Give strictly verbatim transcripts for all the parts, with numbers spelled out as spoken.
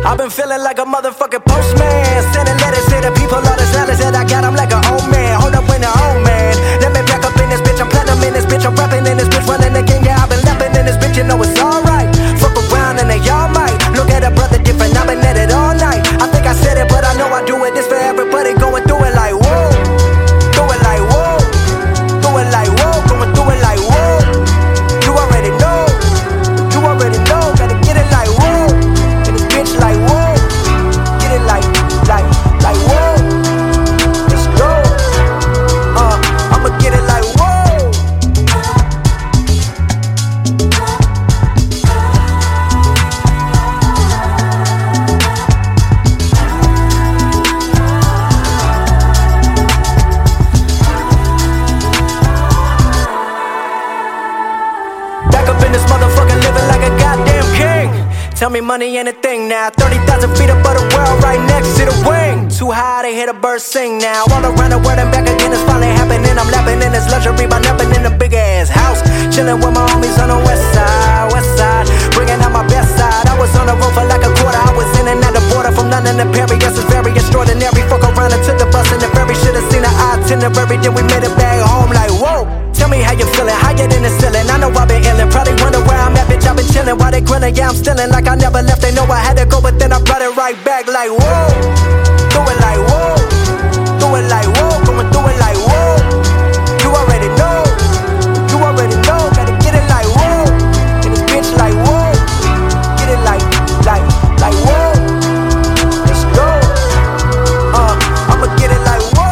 I've been feeling like a motherfucking postman, sending letters to the people, all the salads that I got, I'm like an old man. Hold up when the old man. Let me back up in this bitch, I'm platinum in this bitch, I'm rapping in this bitch, running the game, yeah, I've been lapping in this bitch, you know it's alright. Fuck around and they all might look at a brother different, I've been at it all night. I think I said it, but I know I do it, this for everybody going through it like whoa. Do it like whoa. Do it like whoa, going through it like whoa. You already know, you already know, gotta get it like whoa. And this bitch like whoa. Get it like, like, like whoa. Let's go. Uh, I'ma get it like whoa. Back up in this motherfucker, living like a goddamn king. Tell me money ain't a thing now. Thirty thousand feet above the world, right next to the wing. Too high to hear the birds sing now. All around the world and back again, it's finally happening. I'm lapping in this luxury by napping in a big ass house, chilling with my homies on the west side, west side, bringing out my best side. I was on the road for like a quarter. I was in and out the border from London to Paris. Yes, it's very extraordinary. Fuck around and took the bus and the ferry. Should've seen the itinerary, then we made it back home like whoa. Tell me how you feeling, higher than the ceiling. I know I've been illin', probably wonder where I'm at, bitch. I've been chillin', while they grillin', yeah, I'm stillin'. Like I never left, they know I had to go, but then I brought it right back like whoa. Do it like whoa. Do it like whoa, going through it like whoa. You already know, you already know, gotta get it like whoa. And this bitch like whoa. Get it like, like, like whoa. Let's go. Uh, I'ma get it like whoa.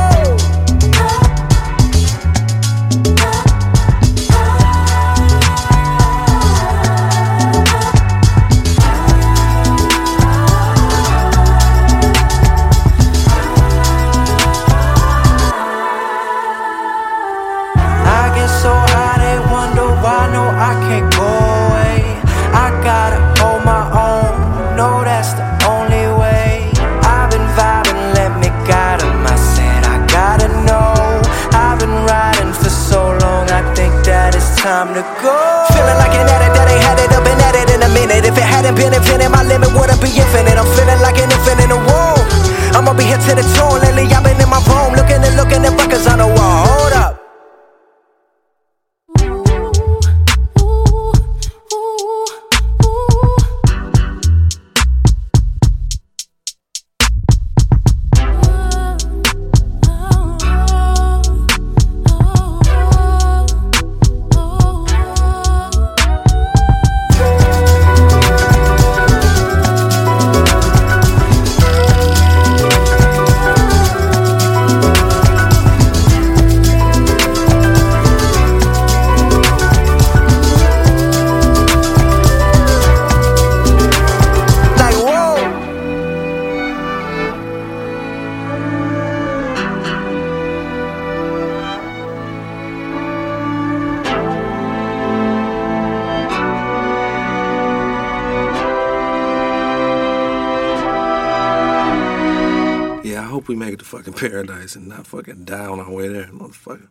So high they wonder why, no I can't go away. I gotta hold my own, no that's the only way. I've been vibing, let me guide 'em. I said I gotta know. I've been riding for so long, I think that it's time to go. Feeling like an addict that ain't had it up and at it in a minute. If it hadn't been infinite, my limit wouldn't be infinite. I'm feeling like an infant in a womb. I'ma be here to the tune, lately I've been in my room, looking and looking at records on the wall. Hold up. I hope we make it to fucking paradise and not fucking die on our way there, motherfucker.